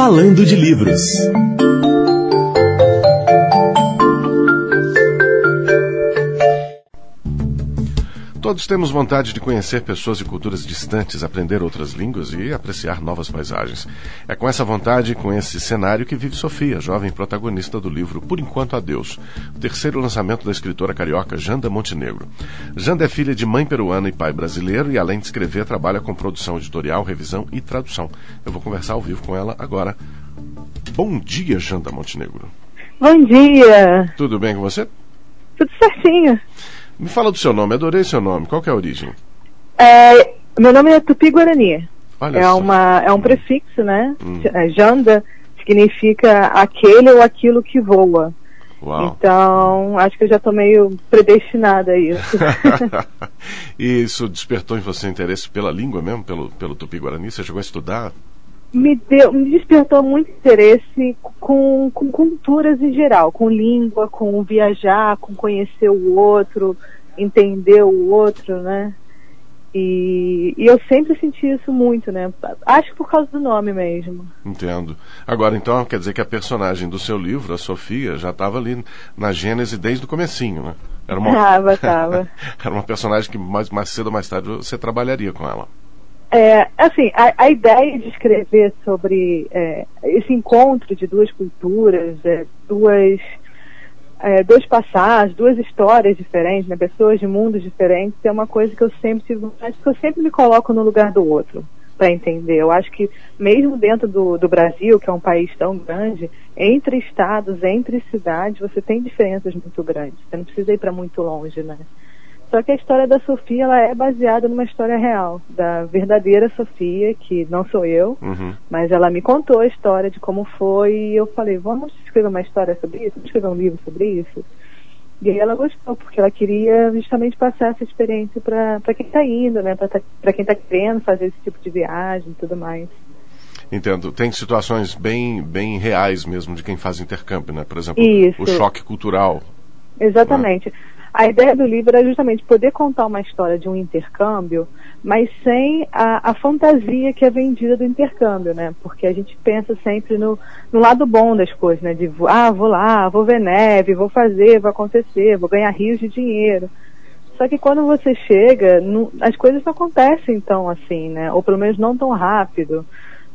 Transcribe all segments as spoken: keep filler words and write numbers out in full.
Falando de Livros. Todos temos vontade de conhecer pessoas e culturas distantes, aprender outras línguas e apreciar novas paisagens. É com essa vontade e com esse cenário que vive Sofia, jovem protagonista do livro Por Enquanto Adeus, o terceiro lançamento da escritora carioca Janda Montenegro. Janda é filha de mãe peruana e pai brasileiro e, além de escrever, trabalha com produção editorial, revisão e tradução. Eu vou conversar ao vivo com ela agora. Bom dia, Janda Montenegro. Bom dia. Tudo bem com você? Tudo certinho. Me fala do seu nome, adorei seu nome. Qual que é a origem? É, meu nome é Tupi-Guarani. Olha é, só. uma, é um prefixo, né? Hum. Janda significa aquele ou aquilo que voa. Uau. Então, acho que eu já estou meio predestinada a isso. E isso despertou em você interesse pela língua mesmo, pelo, pelo Tupi-Guarani? Você chegou a estudar? Me, deu, me despertou muito interesse com, com culturas em geral, com língua, com viajar, com conhecer o outro, entender o outro, né? E, e eu sempre senti isso muito, né? Acho que por causa do nome mesmo. Entendo. Agora, então, quer dizer que a personagem do seu livro, a Sofia, já estava ali na gênese desde o comecinho, né? Era uma, Tava, tava. Era uma personagem que mais, mais cedo ou mais tarde você trabalharia com ela. É, assim, a, a ideia de escrever sobre é, esse encontro de duas culturas, é, duas, é, dois passagens, duas histórias diferentes, né, pessoas de mundos diferentes, é uma coisa que eu sempre tive vontade, porque eu sempre me coloco no lugar do outro, para entender. Eu acho que mesmo dentro do, do Brasil, que é um país tão grande, entre estados, entre cidades, você tem diferenças muito grandes. Você não precisa ir para muito longe, né? Só que a história da Sofia, ela é baseada numa história real, da verdadeira Sofia, que não sou eu, Uhum. mas ela me contou a história de como foi, e eu falei, vamos escrever uma história sobre isso? Vamos escrever um livro sobre isso? E aí ela gostou, porque ela queria justamente passar essa experiência para quem está indo, né? Para quem está querendo fazer esse tipo de viagem e tudo mais. Entendo. Tem situações bem, bem reais mesmo de quem faz intercâmbio, né? Por exemplo, Isso. o choque cultural. Exatamente. Né? A ideia do livro é justamente poder contar uma história de um intercâmbio, mas sem a, a fantasia que é vendida do intercâmbio, né? Porque a gente pensa sempre no, no lado bom das coisas, né? De, ah, vou lá, vou ver neve, vou fazer, vai acontecer, vou ganhar rios de dinheiro. Só que quando você chega, não, as coisas não acontecem tão assim, né? Ou pelo menos não tão rápido.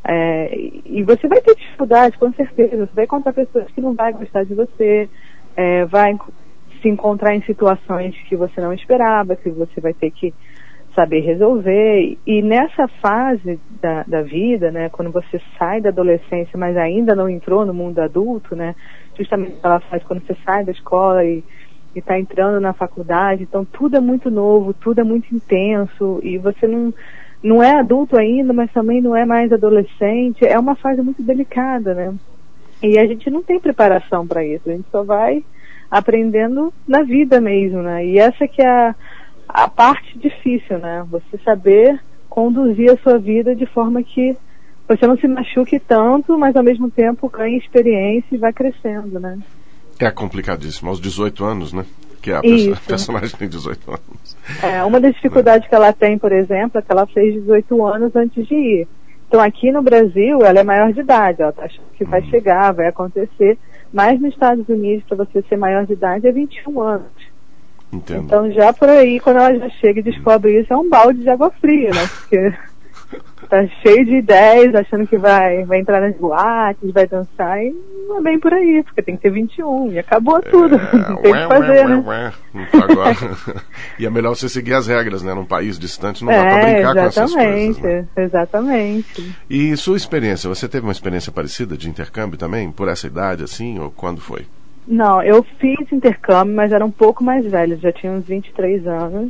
É, e você vai ter dificuldade, com certeza. Você vai encontrar pessoas que não vão gostar de você, é, vai se encontrar em situações que você não esperava, que você vai ter que saber resolver. E nessa fase da, da vida, né, quando você sai da adolescência, mas ainda não entrou no mundo adulto, né, justamente aquela fase quando você sai da escola e está entrando na faculdade, então tudo é muito novo, tudo é muito intenso, e você não, não é adulto ainda, mas também não é mais adolescente. É uma fase muito delicada, né, e a gente não tem preparação para isso, a gente só vai aprendendo na vida mesmo, né? E essa que é a, a parte difícil, né? Você saber conduzir a sua vida de forma que você não se machuque tanto, mas ao mesmo tempo ganhe experiência e vá crescendo, né? É complicadíssimo. Aos dezoito anos, né? Que a, Isso. a personagem tem dezoito anos. É, uma das dificuldades que ela tem, por exemplo, é que ela fez dezoito anos antes de ir. Então aqui no Brasil ela é maior de idade, ela tá achando que vai Uhum. chegar, vai acontecer. Mas nos Estados Unidos, para você ser maior de idade, é vinte e um anos. Entendo. Então já por aí, quando ela já chega e descobre isso, é um balde de água fria, né? Porque tá cheio de ideias, achando que vai, vai entrar nas boates, vai dançar, e não é bem por aí, porque tem que ter vinte e um, e acabou tudo. É, Não tem o ué, que fazer, ué, né? ué, ué. Agora, e é melhor você seguir as regras, né? Num país distante não dá pra É, brincar com essas exatamente, coisas, né? exatamente. E sua experiência, você teve uma experiência parecida de intercâmbio também? Por essa idade, assim, ou quando foi? Não, eu fiz intercâmbio, mas era um pouco mais velho, já tinha uns vinte e três anos.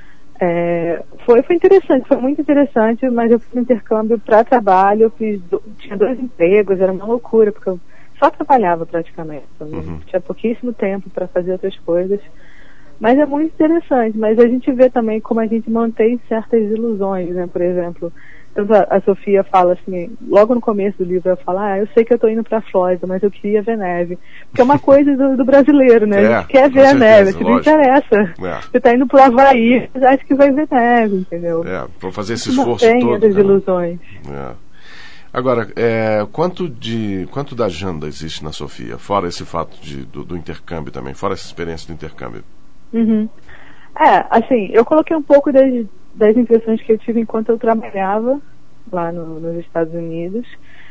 É, foi, foi interessante, foi muito interessante, mas eu fiz intercâmbio para trabalho, eu fiz do, tinha dois empregos, era uma loucura, porque eu só trabalhava praticamente, eu Uhum. tinha pouquíssimo tempo para fazer outras coisas. Mas é muito interessante, mas a gente vê também como a gente mantém certas ilusões, né? Por exemplo, tanto a, a Sofia fala assim, logo no começo do livro ela fala, ah, eu sei que eu tô indo pra Flórida, mas eu queria ver neve. Porque é uma coisa do, do brasileiro, né? É, a gente quer com ver certeza, a neve, se não lógico. interessa. É. Você tá indo pro Havaí, mas acha que vai ver neve, entendeu? É, para fazer esse Não esforço tem todo. essas né? ilusões. É. Agora, é, quanto, de, quanto da agenda existe na Sofia? Fora esse fato de, do, do intercâmbio também, fora essa experiência do intercâmbio. Uhum. É, assim, eu coloquei um pouco das, das impressões que eu tive enquanto eu trabalhava lá no, nos Estados Unidos,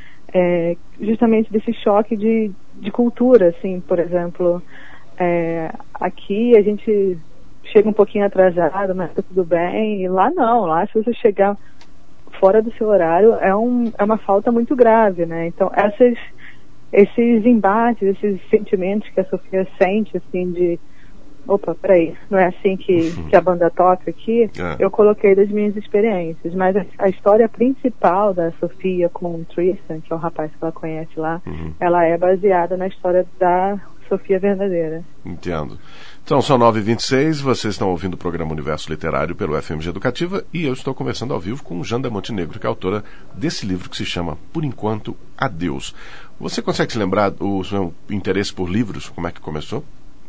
é, justamente desse choque de, de cultura, assim, por exemplo, é, aqui a gente chega um pouquinho atrasado, mas tá tudo bem, e lá não, lá se você chegar fora do seu horário é, um, é uma falta muito grave, né? Então, essas, esses embates, esses sentimentos que a Sofia sente, assim, de opa, peraí, não é assim que, que a banda toca aqui, é. Eu coloquei das minhas experiências, mas a, a história principal da Sofia com o Tristan, que é o rapaz que ela conhece lá, uhum. Ela é baseada na história da Sofia verdadeira. Entendo. Então, são nove e vinte e seis, vocês estão ouvindo o programa Universo Literário pelo F M G Educativa e eu estou conversando ao vivo com Janda Montenegro, que é autora desse livro que se chama Por Enquanto, Adeus. Você consegue se lembrar o seu interesse por livros? Como é que começou?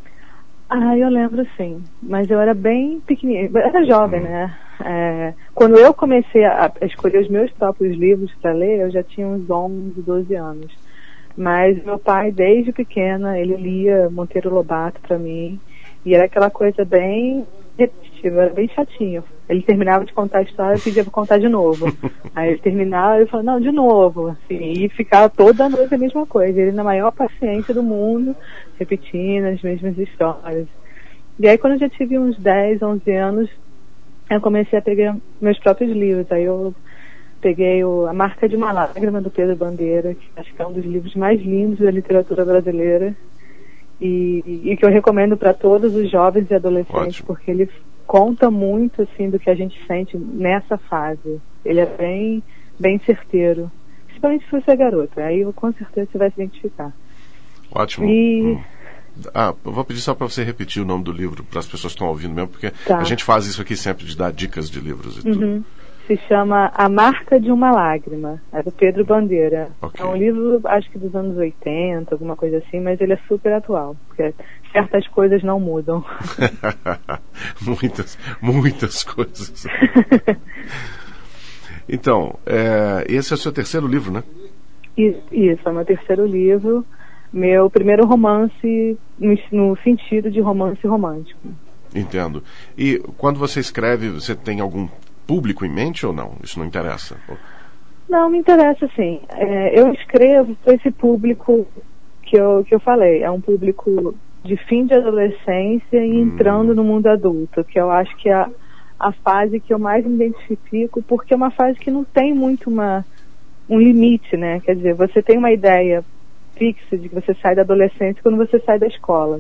Ah, eu lembro sim, mas eu era bem pequenininha, eu era jovem, hum. né? É, quando eu comecei a, a escolher os meus próprios livros para ler, eu já tinha uns onze, doze anos. Mas meu pai, desde pequena, ele lia Monteiro Lobato para mim, e era aquela coisa bem repetitiva, era bem chatinho. Ele terminava de contar a história e pedia para contar de novo. Aí ele terminava e falava, não, de novo. Assim, e ficava toda noite a mesma coisa. Ele na maior paciência do mundo, repetindo as mesmas histórias. E aí quando eu já tive uns dez, onze anos, eu comecei a pegar meus próprios livros. Aí eu peguei o A Marca de uma Lágrima, do Pedro Bandeira, que acho que é um dos livros mais lindos da literatura brasileira. E, e que eu recomendo para todos os jovens e adolescentes, Ótimo. Porque ele conta muito assim do que a gente sente nessa fase. Ele é bem, bem certeiro, principalmente se você é garota, aí com certeza você vai se identificar. Ótimo. E... hum. Ah, eu vou pedir só para você repetir o nome do livro para as pessoas que estão ouvindo mesmo, porque tá. A gente faz isso aqui sempre de dar dicas de livros e uhum. tudo. Se chama A Marca de uma Lágrima, é do Pedro Bandeira. Okay. É um livro, acho que dos anos oitenta, alguma coisa assim, mas ele é super atual, porque certas coisas não mudam. muitas, muitas coisas. Então, é, esse é o seu terceiro livro, né? Isso, isso, é o meu terceiro livro, meu primeiro romance no, no sentido de romance romântico. Entendo. E quando você escreve, você tem algum público em mente ou não? Isso não interessa? Não, me interessa sim. É, eu escrevo para esse público que eu, que eu falei. É um público de fim de adolescência e hum. entrando no mundo adulto, que eu acho que é a, a fase que eu mais me identifico, porque é uma fase que não tem muito uma, um limite, né? Quer dizer, você tem uma ideia fixa de que você sai da adolescência quando você sai da escola.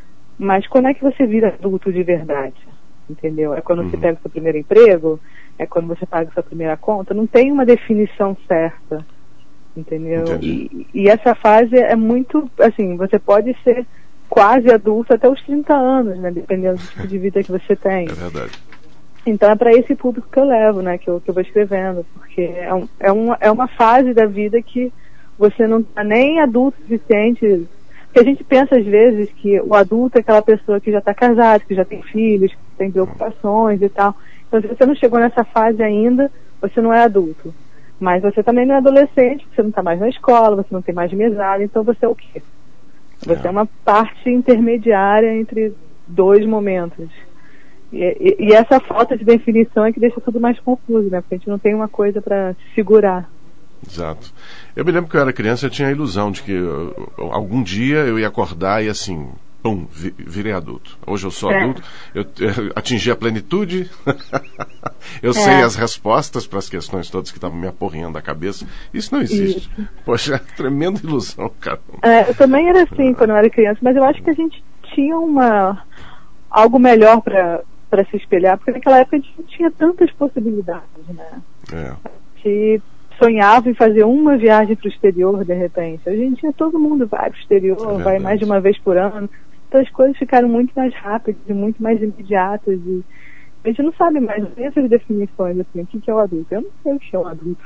Mas quando é que você vira adulto de verdade? Entendeu? É quando uhum. você pega o seu primeiro emprego, é quando você paga a sua primeira conta, não tem uma definição certa, entendeu? E, e essa fase é muito, assim, você pode ser quase adulto até os trinta anos, né, dependendo do tipo de vida que você tem. É verdade. Então é para esse público que eu levo, né, que eu, que eu vou escrevendo, porque é, um, é, uma, é uma fase da vida que você não está nem adulto o suficiente. Porque a gente pensa às vezes que o adulto é aquela pessoa que já está casada, que já tem filhos, que tem preocupações e tal. Então se você não chegou nessa fase ainda, você não é adulto. Mas você também não é adolescente, você não está mais na escola, você não tem mais mesada, então você é o quê? Você é, é uma parte intermediária entre dois momentos. E, e, e essa falta de definição é que deixa tudo mais confuso, né? Porque a gente não tem uma coisa para se segurar. Exato. Eu me lembro que eu era criança, eu tinha a ilusão de que eu, algum dia eu ia acordar e assim, pum, vi, virei adulto. Hoje eu sou é. adulto, eu, eu atingi a plenitude, eu é. sei as respostas para as questões todas que estavam me aporreando a cabeça. Isso não existe. Isso. Poxa, tremenda ilusão, cara. É, eu também era assim quando eu era criança, mas eu acho que a gente tinha uma algo melhor para para se espelhar, porque naquela época a gente não tinha tantas possibilidades, né? É. Que sonhava em fazer uma viagem para o exterior de repente. Hoje em dia todo mundo vai para o exterior, é vai mais de uma vez por ano. Então as coisas ficaram muito mais rápidas e muito mais imediatas. E a gente não sabe mais essas definições, assim, o que é o adulto. Eu não sei o que é o adulto.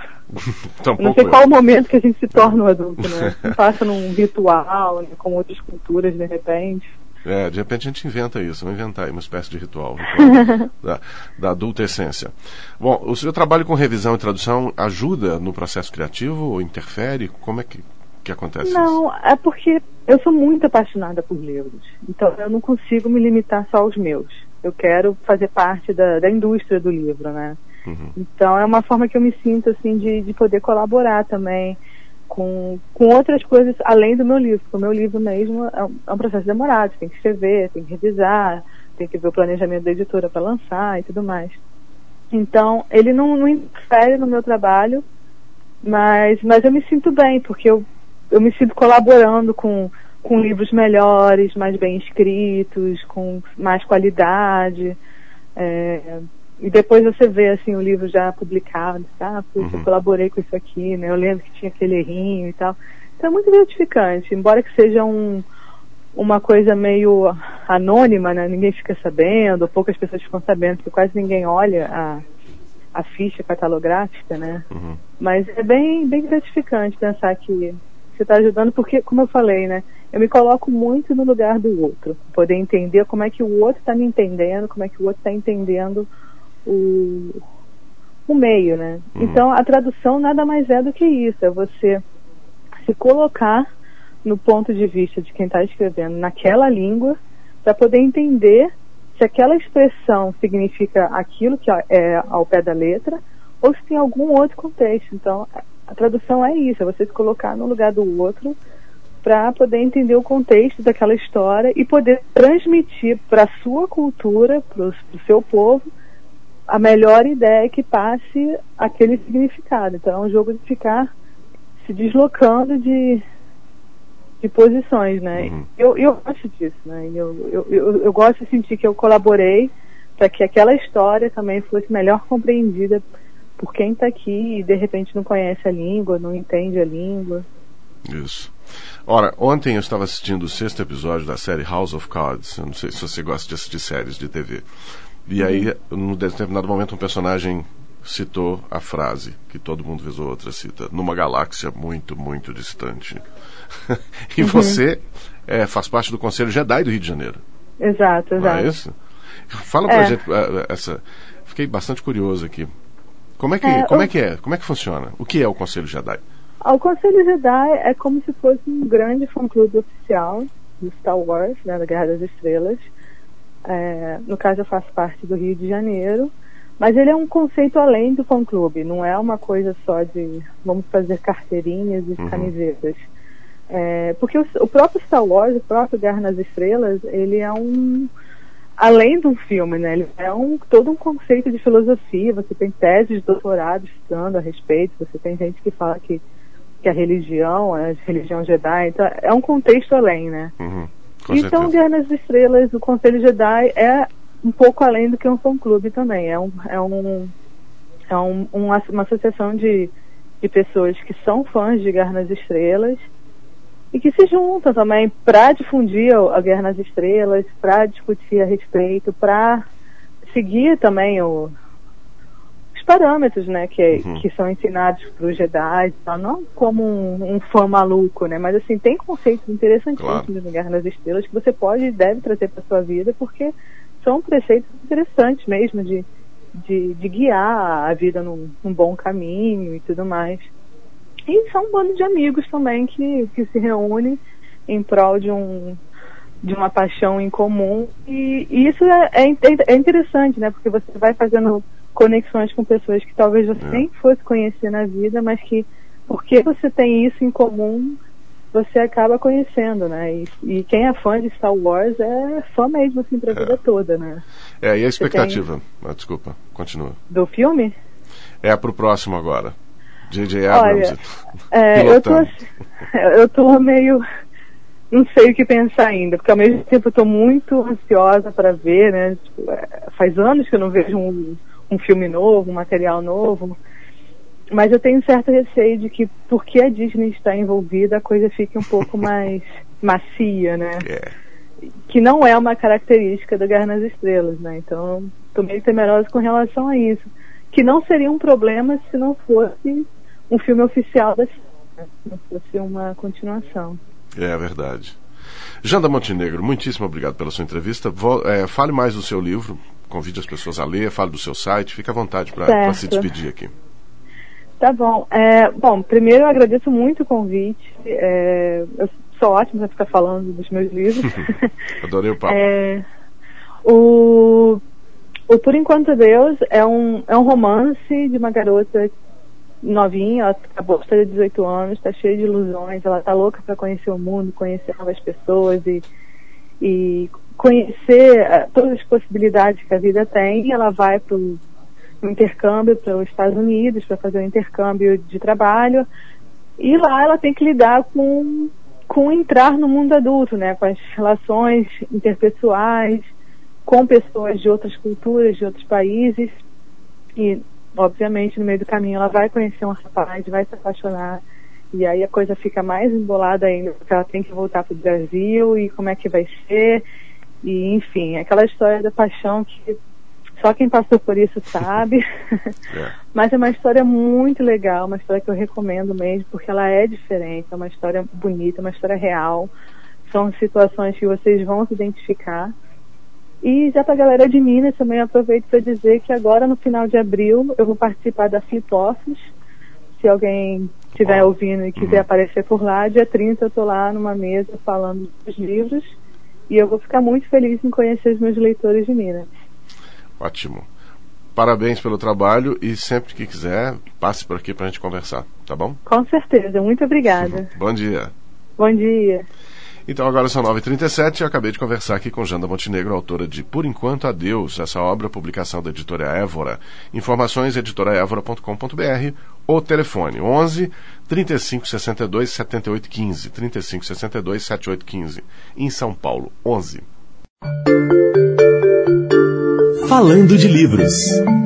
Eu não sei qual é o momento que a gente se torna um adulto, né? Não passa num ritual, né, com outras culturas de repente. É, de repente a gente inventa isso, vamos inventar aí uma espécie de ritual, ritual da, da adultescência. Bom, o seu trabalho com revisão e tradução ajuda no processo criativo ou interfere? Como é que, que acontece não, isso? Não, é porque eu sou muito apaixonada por livros, então eu não consigo me limitar só aos meus. Eu quero fazer parte da, da indústria do livro, né? Uhum. Então é uma forma que eu me sinto assim de, de poder colaborar também com, com outras coisas além do meu livro, porque o meu livro mesmo é um, é um processo demorado, tem que escrever, tem que revisar, tem que ver o planejamento da editora para lançar e tudo mais. Então ele não, não interfere no meu trabalho, mas, mas eu me sinto bem, porque eu, eu me sinto colaborando com, com livros melhores, mais bem escritos, com mais qualidade. É, e depois você vê assim, o livro já publicado, tá? Puxa, eu colaborei com isso aqui, né? Eu lembro que tinha aquele errinho e tal. Então é muito gratificante, embora que seja um, uma coisa meio anônima, né? Ninguém fica sabendo, poucas pessoas ficam sabendo, porque quase ninguém olha a, a ficha catalográfica, né? Uhum. Mas é bem, bem gratificante pensar que você está ajudando, porque, como eu falei, né? Eu me coloco muito no lugar do outro, poder entender como é que o outro está me entendendo, como é que o outro está entendendo o, o meio, né? Uhum. Então, a tradução nada mais é do que isso, é você se colocar no ponto de vista de quem está escrevendo naquela língua, para poder entender se aquela expressão significa aquilo que é ao pé da letra, ou se tem algum outro contexto. Então, a tradução é isso, é você se colocar no lugar do outro, para poder entender o contexto daquela história e poder transmitir para a sua cultura, para o seu povo, a melhor ideia que passe aquele significado. Então é um jogo de ficar se deslocando de, de posições, né? Uhum. Eu, eu gosto disso, né? Eu, eu, eu, eu gosto de sentir que eu colaborei para que aquela história também fosse melhor compreendida por quem está aqui e de repente não conhece a língua, não entende a língua. Isso. Ora, ontem eu estava assistindo o sexto episódio da série House of Cards. Eu não sei se você gosta de assistir séries de T V. E aí, num determinado momento, um personagem citou a frase que todo mundo vez ou outra cita: numa galáxia muito, muito distante. E uhum. você é, faz parte do Conselho Jedi do Rio de Janeiro. Exato, exato. Não é isso? Fala pra é. gente essa. Fiquei bastante curioso aqui. Como é que é, como eu... é que é? Como é que funciona? O que é o Conselho Jedi? O Conselho Jedi é como se fosse um grande fã-clube oficial do Star Wars, né, da Guerra das Estrelas. É, no caso eu faço parte do Rio de Janeiro, mas ele é um conceito além do fã-clube, não é uma coisa só de vamos fazer carteirinhas e uhum. camisetas. É, porque o, o próprio Star Wars, o próprio Guerra nas Estrelas, ele é um, além de um filme, né, ele é um, todo um conceito de filosofia. Você tem teses de doutorado estudando a respeito, você tem gente que fala que que a religião, a religião Jedi, então é um contexto além, né? Uhum, então, Guerra nas Estrelas, o Conselho Jedi é um pouco além do que um fã-clube também. É, um, é, um, é um, uma, uma associação de, de pessoas que são fãs de Guerra nas Estrelas e que se juntam também para difundir a Guerra nas Estrelas, para discutir a respeito, para seguir também o parâmetros, né, que, uhum. que são ensinados para os Jedi, tá? Não como um, um fã maluco, né, mas assim, tem conceitos interessantíssimos claro. no Guerra nas Estrelas que você pode e deve trazer para sua vida, porque são preceitos interessantes mesmo de, de, de guiar a vida num, num bom caminho e tudo mais. E são um bando de amigos também que, que se reúnem em prol de um de uma paixão em comum, e, e isso é, é, é interessante, né, porque você vai fazendo conexões com pessoas que talvez você é. nem fosse conhecer na vida, mas que, porque você tem isso em comum, você acaba conhecendo, né? E, e quem é fã de Star Wars é fã mesmo, assim, pra é. vida toda, né? É, e a expectativa? Tem... Ah, desculpa, continua. Do filme? É pro próximo agora. J J Abrams. Olha, é, eu, tô, eu tô meio... não sei o que pensar ainda, porque ao mesmo tempo eu tô muito ansiosa para ver, né? Tipo, é, faz anos que eu não vejo um um filme novo, um material novo, mas eu tenho certo receio de que, porque a Disney está envolvida, a coisa fique um pouco mais macia, né? Yeah. Que não é uma característica da Guerra nas Estrelas, né? Então, estou meio temerosa com relação a isso. Que não seria um problema se não fosse um filme oficial da série, né? Se não fosse uma continuação. É verdade. Janda Montenegro, muitíssimo obrigado pela sua entrevista. Vol, é, fale mais do seu livro, convide as pessoas a ler, fale do seu site, fique à vontade para se despedir aqui. Tá bom. É, bom, primeiro eu agradeço muito o convite. É, eu sou ótima para ficar falando dos meus livros. Adorei o papo. É, o, o Por Enquanto Deus é um, é um romance de uma garota novinha, ela acabou de ter dezoito anos, está cheia de ilusões, ela está louca para conhecer o mundo, conhecer novas pessoas e, e conhecer uh, todas as possibilidades que a vida tem. E ela vai para o intercâmbio para os Estados Unidos para fazer um intercâmbio de trabalho, e lá ela tem que lidar com, com entrar no mundo adulto, né, com as relações interpessoais, com pessoas de outras culturas, de outros países, e obviamente no meio do caminho ela vai conhecer um rapaz, vai se apaixonar, e aí a coisa fica mais embolada ainda, porque ela tem que voltar para o Brasil, e como é que vai ser, e enfim, aquela história da paixão que só quem passou por isso sabe. É. Mas é uma história muito legal, uma história que eu recomendo mesmo, porque ela é diferente, é uma história bonita, uma história real. São situações que vocês vão se identificar. E já para a galera de Minas, também aproveito para dizer que agora, no final de abril, eu vou participar da Flip Office. Se alguém estiver ouvindo e quiser uhum. aparecer por lá, dia trinta eu estou lá numa mesa falando dos livros. E eu vou ficar muito feliz em conhecer os meus leitores de Minas. Ótimo. Parabéns pelo trabalho e sempre que quiser, passe por aqui para a gente conversar, tá bom? Com certeza. Muito obrigada. Bom dia. Bom dia. Então agora são nove e trinta e sete e eu acabei de conversar aqui com Janda Montenegro, autora de Por Enquanto Adeus, essa obra, publicação da editora Évora. Informações, editora évora ponto com ponto br ou telefone onze, trinta e cinco, sessenta e dois, setenta e oito, quinze, trinta e cinco, sessenta e dois, setenta e oito, quinze, em São Paulo, onze. Falando de livros.